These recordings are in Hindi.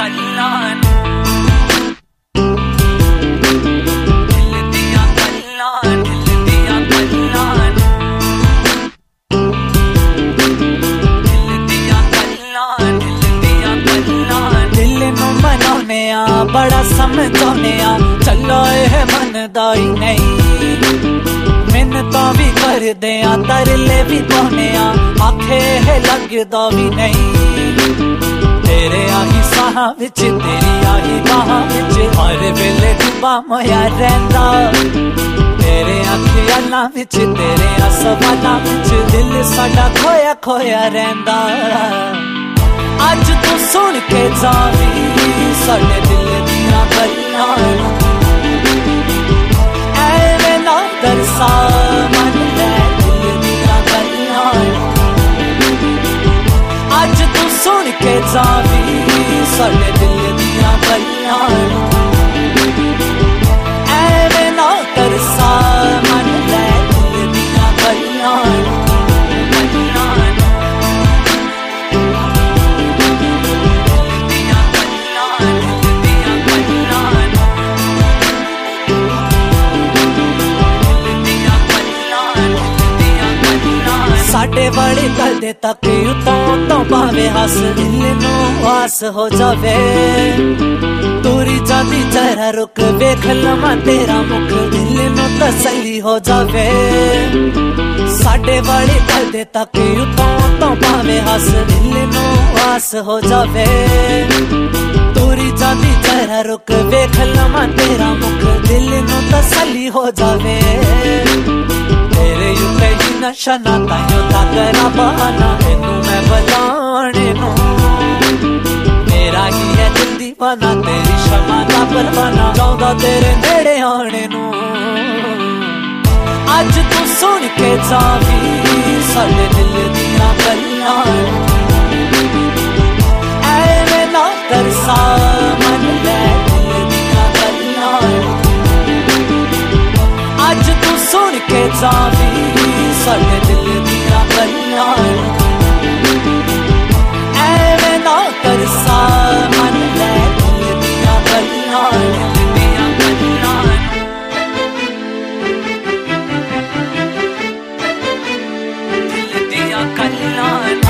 बड़ा समझाने चलो यह मनदा ही नहीं। मिन्नतां भी कर दे तरले भी पाने आखे है लगदा भी नहीं। तेरे आही साहां विच तेरी आही बाहां विच हर वेले डुबा मोया रहिंदा। तेरे अखियां विच तेरे सवालां विच दिल साडा खोया खोया रहिंदा। अज तू सुन के जावी साडे दिल दियां गल्लां ऐवें ना तरसा मन लै दिल दियां गल्लां। अज तू सुन के जावी साडे दिल दियां गल्लां ऐवें ना तरसा मन लै दिल दियां गल्लां। साडे वाली गल दे तक उतों पावे हस दिल नू आस हो जावे। तूरी जाती जरा रुक वेख लवां तेरा मुख दिल नू तसल्ली हो जावे। साडे वाली गल दे तक उतों पावे हस दिल नू आस हो जावे। तूरी जाती जरा रुक वेख लवां तेरा मुख दिल नू तसल्ली हो जावे। तेरे उत्ते ही नशा ना ताइयों करा बहाना इनू मैं बुलाने नू। मेरा ही है दिल दीवाना तेरी क्षमा दा परवाना चाहदा तेरे नेड़े आने नू। अज तू सुन के जावी साडे दिल दियां गल्लां ऐवें ना तरसा मन लै दिल दियां गल्लां। अज तू सुन के जावी साडे दिल दियां गल्लां ऐवें ना तरसा मन लै दिल दियां गल्लां। दिल दियां गल्लां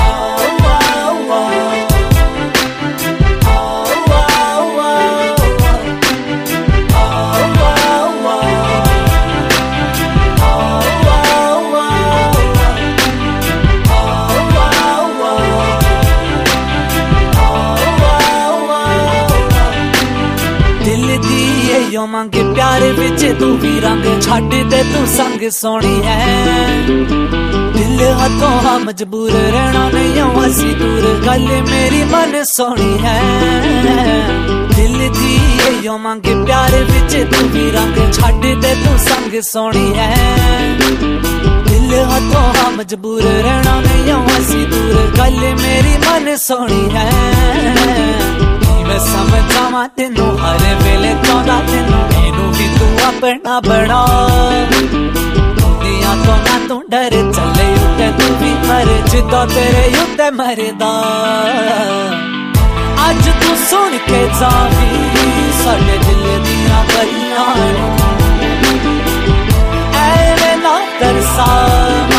यो मंगे प्यार विच तू भी रंग छड्ड दे तू संग सोनी है। दिल हाथों हाँ मजबूर रहना नहीं असी दूर गल मेरी मन सोनी है। दिल दी यो मंगे प्यार विच तू भी रंग छड्ड दे तू संग सोनी है। दिल हाथों हाँ मजबूर रहना नहीं असी दूर गल मेरी मन सोनी है। मैं समझावां तेनू हर वेले चाहदा तेनू मैनू भी तू अपना बना। दुनिया तो ना तू डर चले उत्ते तू भी मर जिद्दां तेरे उत्ते मरदा। अज तू सुन के जावी साडे दिल दियां गल्लां ऐवें ना तरसा